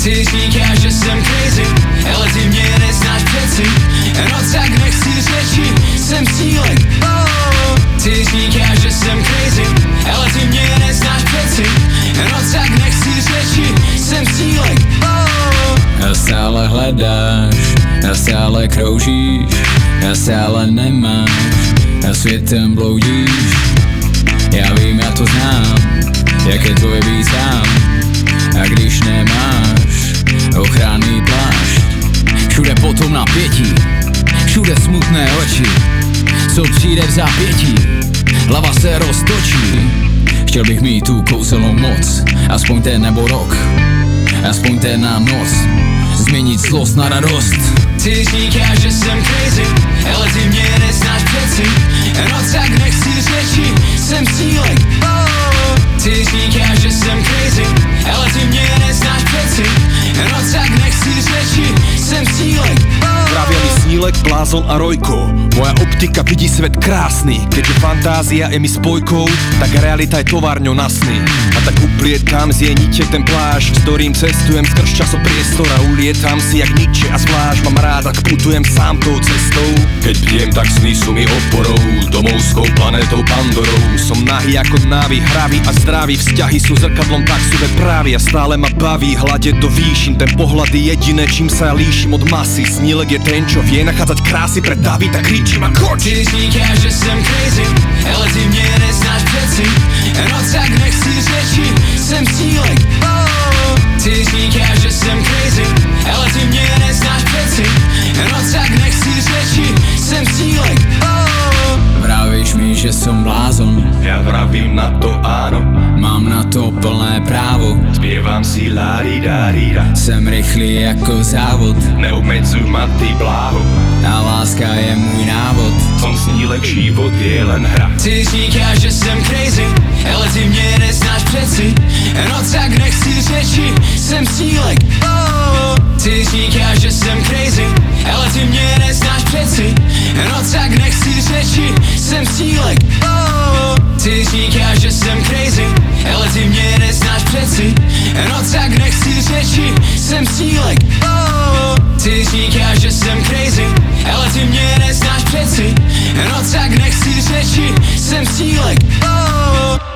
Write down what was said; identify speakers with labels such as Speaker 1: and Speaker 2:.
Speaker 1: Ty říkáš, že jsem crazy, ale ty mě neznáš přeci. No tak nechci řeči, jsem cílek. Ty říkáš, že jsem crazy, ale ty mě neznáš přeci. No tak nechci řeči, jsem cílek.
Speaker 2: Stále hledáš, stále kroužíš, stále nemáš, světem bloudíš. Já vím, já to znám, jak je to je být sám. A když nemáš ochranný plášť, všude potom napětí, všude smutné oči. Co přijde v zápětí, hlava se roztočí. Chtěl bych mít tu kouzelnou moc, aspoň ten nebo rok, aspoň ten na noc, změnit zlost na radost.
Speaker 1: Ty říkáš, že jsem crazy, ale ty mě neznáš přeci. No tak nechci řeči, jsem cílek. Ty říkáš, že jsem crazy, ale ty mě neznáš přeci. No tak nechci řeči, jsem cílek.
Speaker 3: Pravia mi Snílek, Blázon a Rojko. Moja optika vidí svet krásny. Keďže fantázia je mi spojkou, tak realita je továrňou na sny. A tak uplietam z jej nite ten plášť, s ktorým cestujem skrz časopriestor a ulietam si jak Nietzsche a zvlášť. Mám rád, ak putujem sám tou cestou. Keď bdiem, tak sny sú mi oporou, domovskou planétou Pandorou. Som nahý ako návy, hravý a zdravý. Vzťahy sú zrkadlom, tak sú právy a stále ma baví hľadieť do výšin. Ten pohľad je jediné, čím sa líšim od masy. Snílek je ten, čo vie nachádzať krásy pre davy, tak kričím a koč.
Speaker 1: Ty říkáš, že jsem crazy, ale ty mě neznáš přeci. No tak nechci řeči, jsem cílek. Ty říkáš, že jsem crazy, ale ty mě neznáš přeci. No tak nechci řeči, jsem cílek.
Speaker 2: Vravíš mi, že som blázon,
Speaker 3: Ja vravím na to áno,
Speaker 2: mám na to plné právo.
Speaker 3: spievam si la-di-da-di-da.
Speaker 2: Jsem rychlý jako závod
Speaker 3: Neobmedzuj ma ty bláho,
Speaker 2: a láska je můj návod.
Speaker 3: som Snílek, život je len hra.
Speaker 1: Ty říkáš, že jsem crazy, ale ty mě neznáš přeci. No tak nechci řeči, jsem cílek. Ty říkáš, že jsem crazy, ale ty mě neznáš přeci. No tak nechci řeči, jsem cílek. Ty říkáš, že jsem crazy, ale ty mě neznáš přeci. No tak nechci řeči, jsem cílek. Ty říkáš, že jsem crazy, ale ty mě neznáš přeci. No tak nechci řeči, jsem cílek.